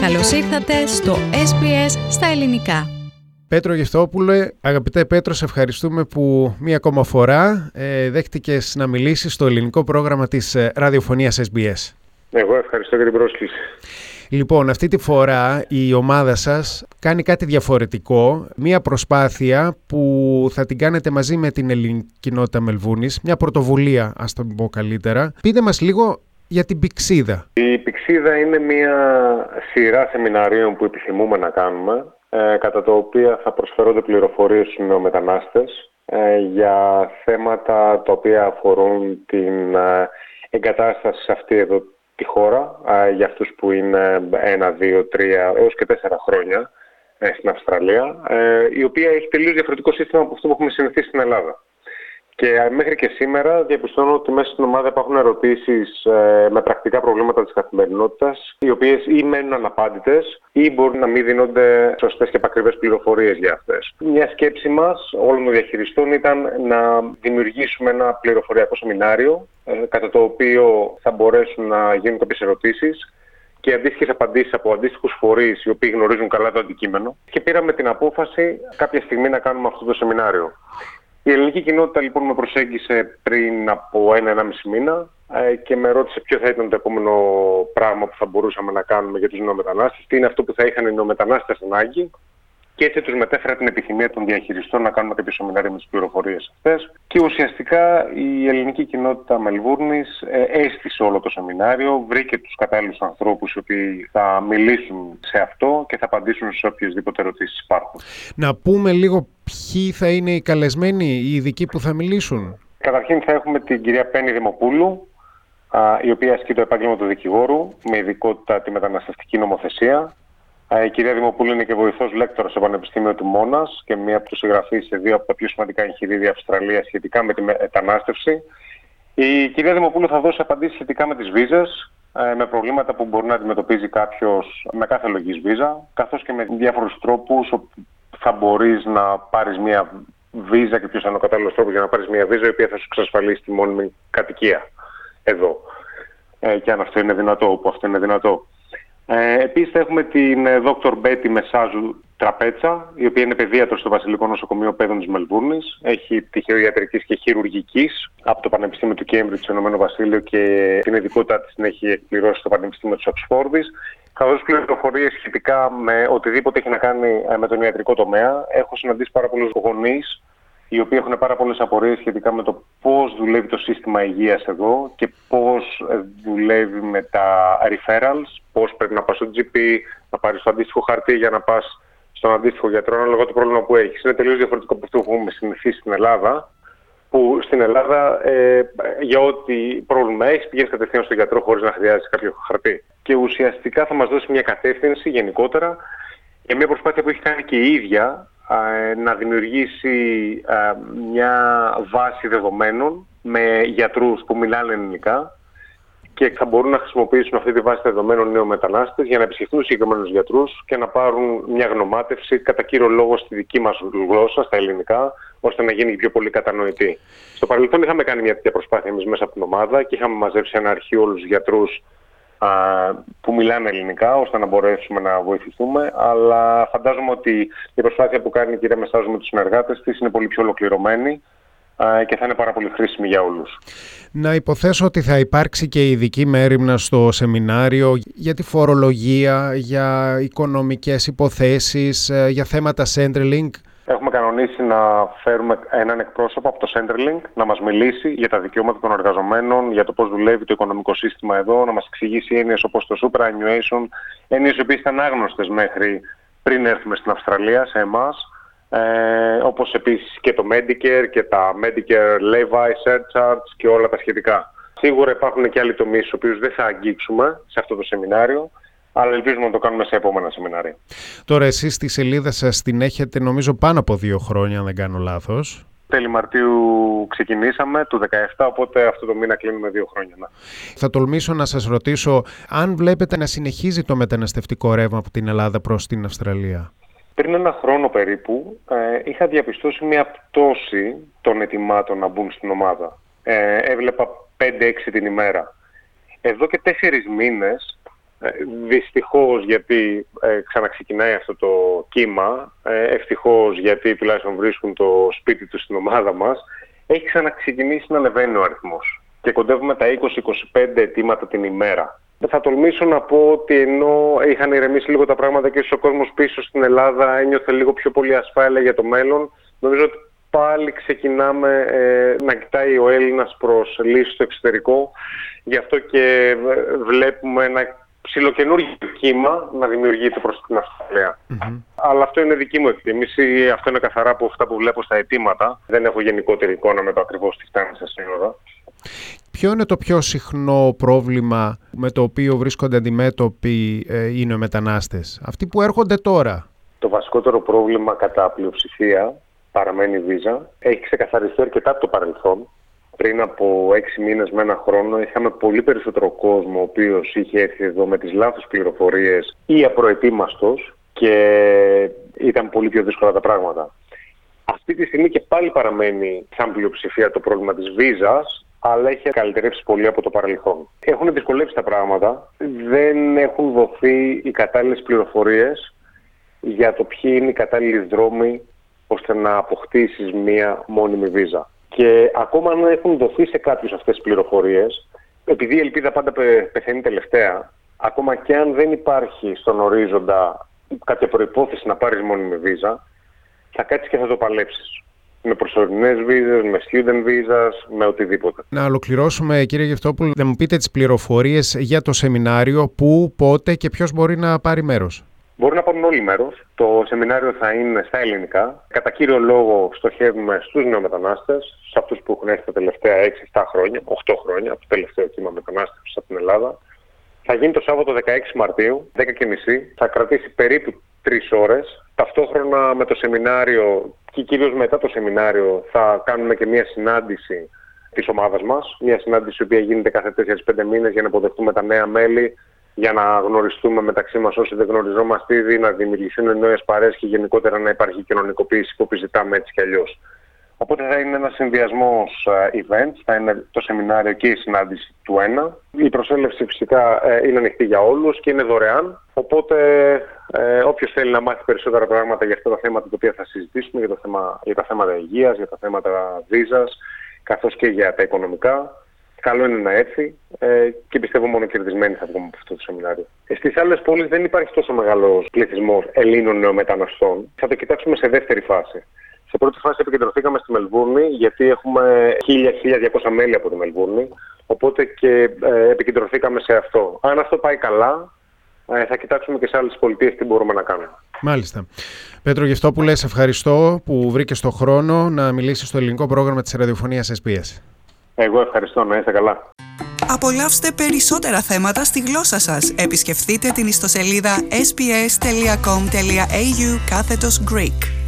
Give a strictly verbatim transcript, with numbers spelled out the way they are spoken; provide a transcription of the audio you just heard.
Καλώς ήρθατε στο ες μπι ες στα ελληνικά. Πέτρο Γευτόπουλε, αγαπητέ Πέτρο, σε ευχαριστούμε που μία ακόμα φορά ε, δέχτηκες να μιλήσεις στο ελληνικό πρόγραμμα της ε, ραδιοφωνίας ες μπι ες. Εγώ ευχαριστώ για την πρόσκληση. Λοιπόν, αυτή τη φορά η ομάδα σας κάνει κάτι διαφορετικό, μία προσπάθεια που θα την κάνετε μαζί με την ελληνική κοινότητα Μελβούρνης, μια πρωτοβουλία, ας το πω καλύτερα. Πείτε μας λίγο για την Πηξίδα. Η Πηξίδα είναι μια σειρά σεμιναρίων που επιθυμούμε να κάνουμε, ε, κατά το οποία θα προσφέρονται πληροφορίες στους νεομετανάστες ε, για θέματα τα οποία αφορούν την ε, εγκατάσταση σε αυτή εδώ τη χώρα, ε, για αυτούς που είναι ένα, δύο, τρία έως και τέσσερα χρόνια ε, στην Αυστραλία, ε, η οποία έχει τελείως διαφορετικό σύστημα από αυτό που έχουμε συνηθίσει στην Ελλάδα. Και μέχρι και σήμερα διαπιστώνω ότι μέσα στην ομάδα υπάρχουν ερωτήσεις ε, με πρακτικά προβλήματα της καθημερινότητας, οι οποίες ή μένουν αναπάντητες ή μπορούν να μην δίνονται σωστές και επακριβές πληροφορίες για αυτές. Μια σκέψη μας, όλων των διαχειριστών, ήταν να δημιουργήσουμε ένα πληροφοριακό σεμινάριο, ε, κατά το οποίο θα μπορέσουν να γίνουν κάποιες ερωτήσεις και αντίστοιχες απαντήσεις από αντίστοιχους φορείς, οι οποίοι γνωρίζουν καλά το αντικείμενο. Και πήραμε την απόφαση κάποια στιγμή να κάνουμε αυτό το σεμινάριο. Η ελληνική κοινότητα λοιπόν με προσέγγισε πριν από ένα-ενάμιση μήνα ε, και με ρώτησε ποιο θα ήταν το επόμενο πράγμα που θα μπορούσαμε να κάνουμε για τους νεομετανάστες, τι είναι αυτό που θα είχαν οι νεομετανάστες ανάγκη, και έτσι τους μετέφερα την επιθυμία των διαχειριστών να κάνουμε κάποιο σεμινάριο με τις πληροφορίες αυτές. Και ουσιαστικά η ελληνική κοινότητα Μελβούρνης ε, έστησε όλο το σεμινάριο, βρήκε τους κατάλληλους ανθρώπους οι οποίοι θα μιλήσουν σε αυτό και θα απαντήσουν σε οποιασδήποτε ερωτήσεις υπάρχουν. Να πούμε λίγο ποιοι θα είναι οι καλεσμένοι, οι ειδικοί που θα μιλήσουν. Καταρχήν θα έχουμε την κυρία Πέννη Δημοπούλου, η οποία ασκεί το επάγγελμα του δικηγόρου με ειδικότητα τη μεταναστευτική νομοθεσία. Η κυρία Δημοπούλου είναι και βοηθός λέκτορα στο Πανεπιστήμιο του Μόνας και μία από τους συγγραφείς σε δύο από τα πιο σημαντικά εγχειρίδια Αυστραλίας σχετικά με τη μετανάστευση. Η κυρία Δημοπούλου θα δώσει απαντήσεις σχετικά με τις βίζες, με προβλήματα που μπορεί να αντιμετωπίζει κάποιος με κάθε λογής βίζα, καθώς και με διάφορους τρόπους όπου θα μπορείς να πάρεις μία βίζα και ποιος είναι ο κατάλληλος τρόπος για να πάρεις μία βίζα η οποία θα σου εξασφαλίσει τη μόνιμη κατοικία εδώ. Ε, και αν αυτό είναι δυνατό, όπου αυτό είναι δυνατό. Ε, επίσης θα έχουμε την δόκτωρ Μπέτη Μεσάζου Τραπέτσα, η οποία είναι παιδίατρος στο Βασιλικό Νοσοκομείο Παιδών της Μελβούρνης. Έχει πτυχίο ιατρικής και χειρουργικής από το Πανεπιστήμιο του Κέμπριτζ στο Ηνωμένο Βασίλειο και την ειδικότητά της την έχει εκπληρώσει στο Πανεπιστήμιο της Οξφόρδης. Θα δώσω πληροφορίες σχετικά με οτιδήποτε έχει να κάνει με τον ιατρικό τομέα. Έχω συναντήσει πάρα πολλούς γονείς, οι οποίοι έχουν πάρα πολλές απορίες σχετικά με το πώς δουλεύει το σύστημα υγείας εδώ και πώς δουλεύει με τα referrals, πώς πρέπει να πας στο τζι πι, να πάρεις το αντίστοιχο χαρτί για να πας στον αντίστοιχο γιατρό, ανάλογα το πρόβλημα που έχεις. Είναι τελείως διαφορετικό από αυτό που έχουμε συνηθίσει στην Ελλάδα, που στην Ελλάδα ε, για ό,τι πρόβλημα έχεις πηγαίνεις κατευθείαν στον γιατρό χωρίς να χρειάζεσαι κάποιο χαρτί. Και ουσιαστικά θα μας δώσει μια κατεύθυνση γενικότερα για μια προσπάθεια που έχει κάνει και η ίδια, να δημιουργήσει μια βάση δεδομένων με γιατρούς που μιλάνε ελληνικά και θα μπορούν να χρησιμοποιήσουν αυτή τη βάση δεδομένων νεομετανάστες για να επισκεφτούν συγκεκριμένους γιατρούς και να πάρουν μια γνωμάτευση κατά κύριο λόγο στη δική μας γλώσσα, στα ελληνικά, ώστε να γίνει πιο πολύ κατανοητή. Στο παρελθόν είχαμε κάνει μια τέτοια προσπάθεια εμείς μέσα από την ομάδα και είχαμε μαζέψει ένα αρχείο όλους τους γιατρούς που μιλάνε ελληνικά, ώστε να μπορέσουμε να βοηθηθούμε, αλλά φαντάζομαι ότι η προσπάθεια που κάνει η κυρία Μεσάζου με τους συνεργάτες της είναι πολύ πιο ολοκληρωμένη και θα είναι πάρα πολύ χρήσιμη για όλους. Να υποθέσω ότι θα υπάρξει και ειδική μέριμνα στο σεμινάριο για τη φορολογία, για οικονομικές υποθέσεις, για θέματα Centrelink. Έχουμε κανονίσει να φέρουμε έναν εκπρόσωπο από το Centrelink να μας μιλήσει για τα δικαιώματα των εργαζομένων, για το πώς δουλεύει το οικονομικό σύστημα εδώ, να μας εξηγήσει έννοιες όπως το superannuation, έννοιες οι οποίες ήταν άγνωστες μέχρι πριν έρθουμε στην Αυστραλία, σε εμάς, ε, όπως επίσης και το Medicare και τα Medicare Levy Surcharge και όλα τα σχετικά. Σίγουρα υπάρχουν και άλλοι τομείς στους οποίους δεν θα αγγίξουμε σε αυτό το σεμινάριο, αλλά ελπίζουμε να το κάνουμε σε επόμενα σεμινάρια. Τώρα εσείς στη σελίδα σας την έχετε νομίζω πάνω από δύο χρόνια, αν δεν κάνω λάθος. Τέλη Μαρτίου ξεκινήσαμε, του δεκαεπτά, οπότε αυτό το μήνα κλείνουμε δύο χρόνια. Ναι. Θα τολμήσω να σας ρωτήσω αν βλέπετε να συνεχίζει το μεταναστευτικό ρεύμα από την Ελλάδα προς την Αυστραλία. Πριν ένα χρόνο περίπου ε, είχα διαπιστώσει μια πτώση των ετοιμάτων να μπουν στην ομάδα. Ε, έβλεπα πέντε έξι την ημέρα. Εδώ και τέσσερις μήνες Δυστυχώς, γιατί ε, ξαναξεκινάει αυτό το κύμα, ε, ευτυχώς γιατί τουλάχιστον βρίσκουν το σπίτι τους στην ομάδα μας, έχει ξαναξεκινήσει να ανεβαίνει ο αριθμός και κοντεύουμε τα είκοσι με είκοσι πέντε αιτήματα την ημέρα. Θα τολμήσω να πω ότι ενώ είχαν ηρεμήσει λίγο τα πράγματα και ο κόσμος πίσω στην Ελλάδα ένιωθε λίγο πιο πολύ ασφάλεια για το μέλλον, νομίζω ότι πάλι ξεκινάμε ε, να κοιτάει ο Έλληνας προς λύσεις στο εξωτερικό. Γι' αυτό και βλέπουμε ένα ψιλοκαινούργιο κύμα να δημιουργείται προς την Αυστραλία. Mm-hmm. Αλλά αυτό είναι δική μου εκτίμηση. Αυτό είναι καθαρά από αυτά που βλέπω στα αιτήματα. Δεν έχω γενικότερη εικόνα με το ακριβώς τι φτάνει στα σύνορα. Ποιο είναι το πιο συχνό πρόβλημα με το οποίο βρίσκονται αντιμέτωποι ε, είναι οι μετανάστες, αυτοί που έρχονται τώρα? Το βασικότερο πρόβλημα κατά πλειοψηφία παραμένει η βίζα. Έχει ξεκαθαριστεί αρκετά από το παρελθόν. Πριν από έξι μήνες με ένα χρόνο είχαμε πολύ περισσότερο κόσμο ο οποίος είχε έρθει εδώ με τις λάθος πληροφορίες ή απροετοίμαστος και ήταν πολύ πιο δύσκολα τα πράγματα. Αυτή τη στιγμή και πάλι παραμένει σαν πλειοψηφία το πρόβλημα της βίζας, αλλά έχει καλυτερεύσει πολύ από το παρελθόν. Έχουν δυσκολεύσει τα πράγματα, δεν έχουν δοθεί οι κατάλληλες πληροφορίες για το ποιοι είναι οι κατάλληλοι δρόμοι ώστε να αποκτήσεις μία μόνιμη βίζα. Και ακόμα αν έχουν δοθεί σε κάποιους αυτές τις πληροφορίες, επειδή η ελπίδα πάντα πεθαίνει τελευταία, ακόμα και αν δεν υπάρχει στον ορίζοντα κάποια προϋπόθεση να πάρεις μόνιμη βίζα, θα κάτσεις και θα το παλέψεις. Με προσωρινές βίζες, με student visas, με οτιδήποτε. Να ολοκληρώσουμε, κύριε Γευτόπουλο, να μου πείτε τις πληροφορίες για το σεμινάριο, πού, πότε και ποιος μπορεί να πάρει μέρος. Μπορεί να πάρουν όλοι μέρος. Το σεμινάριο θα είναι στα ελληνικά. Κατά κύριο λόγο στοχεύουμε στους νεομετανάστες, σε αυτούς που έχουν έρθει τα τελευταία έξι επτά χρόνια, οκτώ χρόνια, από το τελευταίο κύμα μετανάστευσης από την Ελλάδα. Θα γίνει το Σάββατο δεκαέξι Μαρτίου, δέκα και μισή. Θα κρατήσει περίπου τρεις ώρες. Ταυτόχρονα με το σεμινάριο και κυρίως μετά το σεμινάριο θα κάνουμε και μια συνάντηση της ομάδας μας. Μια συνάντηση η οποία γίνεται κάθε τέσσερις πέντε μήνες για να υποδεχτούμε τα νέα μέλη, για να γνωριστούμε μεταξύ μας όσοι δεν γνωριζόμαστε ήδη, να δημιουργηθούν νέες παρέες και γενικότερα να υπάρχει κοινωνικοποίηση που επιζητάμε έτσι κι αλλιώς. Οπότε θα είναι ένας συνδυασμός events, θα είναι το σεμινάριο και η συνάντηση του ένα. Η προσέλευση φυσικά είναι ανοιχτή για όλους και είναι δωρεάν. Οπότε ε, όποιος θέλει να μάθει περισσότερα πράγματα για αυτά τα θέματα τα οποία θα συζητήσουμε, για, το θέμα, για τα θέματα υγείας, για τα θέματα βίζας, καθώς και για τα οικονομικά, καλό είναι να έρθει ε, και πιστεύω μόνο κερδισμένοι θα βγούμε από αυτό το σεμινάριο. Στις άλλες πόλεις δεν υπάρχει τόσο μεγάλος πληθυσμός Ελλήνων νεομεταναστών. Θα το κοιτάξουμε σε δεύτερη φάση. Σε πρώτη φάση επικεντρωθήκαμε στη Μελβούρνη, γιατί έχουμε χίλια με χίλια διακόσια μέλη από τη Μελβούρνη. Οπότε και ε, επικεντρωθήκαμε σε αυτό. Αν αυτό πάει καλά, ε, θα κοιτάξουμε και σε άλλες πολιτείες τι μπορούμε να κάνουμε. Μάλιστα. Πέτρο Γευτόπουλε, σε ευχαριστώ που βρήκες το χρόνο να μιλήσεις στο ελληνικό πρόγραμμα της ραδιοφωνίας ες μπι ες. Εγώ ευχαριστώ, να είστε καλά. Απολαύστε περισσότερα θέματα στη γλώσσα σας. Επισκεφτείτε την ιστοσελίδα ες μπι ες τελεία κομ τελεία έι γιου κάθετος Greek.